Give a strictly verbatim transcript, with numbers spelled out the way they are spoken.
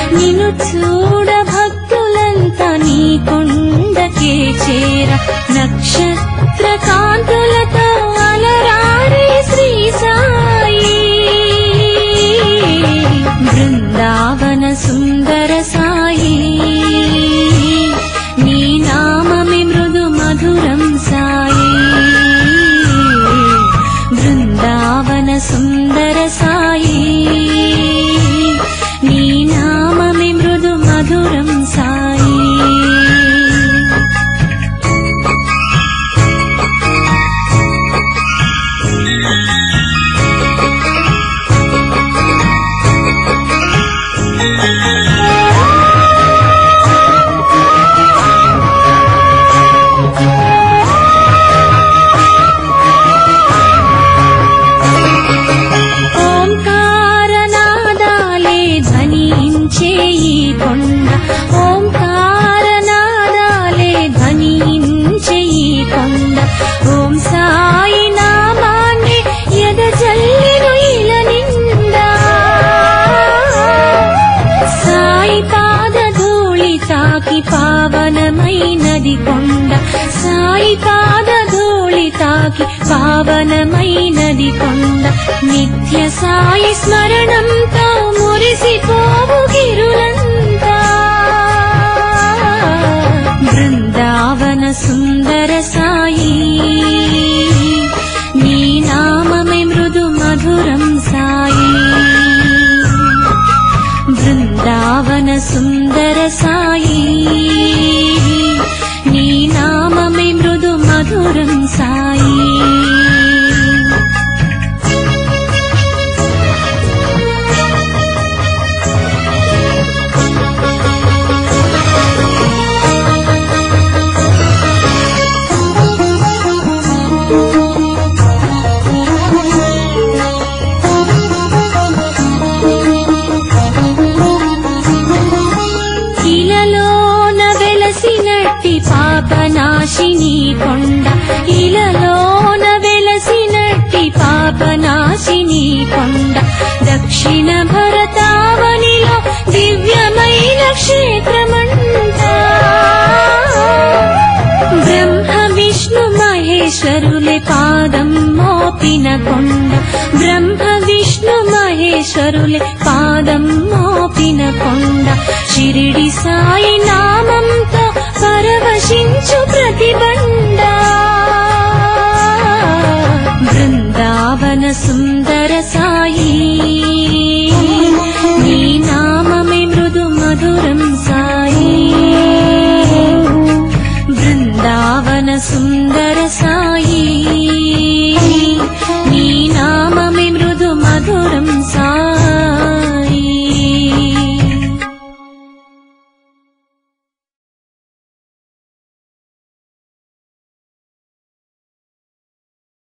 నిన్ను చూడ భక్తులంతా నీ కొండకే చేర నక్షత్ర కాంతులతో అలరారే శ్రీ సాయి బృందావన సుందర సాయి నీ నామమే మృదు మధురం సాయి బృందావన సుందర సాయి నీ నామమే మృదు మధురం సాయి ఓం సాయి నామాన్ని ఎదజల్లిను ఇల నిండా సాయి పాద ధూళి తాకి పావనమైనది కొండ సాయి పాద ధూళి తాకి పావనమైనది కొండ నిత్య సాయి స్మరణంతో మురిసిపోవు గిరులంతా బృందావన సుందర సాయి నీ నామమే మృదు మధురం సాయి బృందావన సుందర సాయి నీ నామమే మృదు మధురం సాయి పాపనాశిని కొండ ఇలలోన వెలసినట్టి పాపనాశిని కొండ దక్షిణ భరతావనిలో దివ్యమైన క్షేత్రమంట బ్రహ్మ విష్ణు మహేశ్వరులే పాదం మోపిన కొండ బ్రహ్మ విష్ణు మహేశ్వరులే పాదం మోపిన కొండ షిరిడి సాయి నామంతో పరవశించు ప్రతిబండ బృందావన సుందర సాయి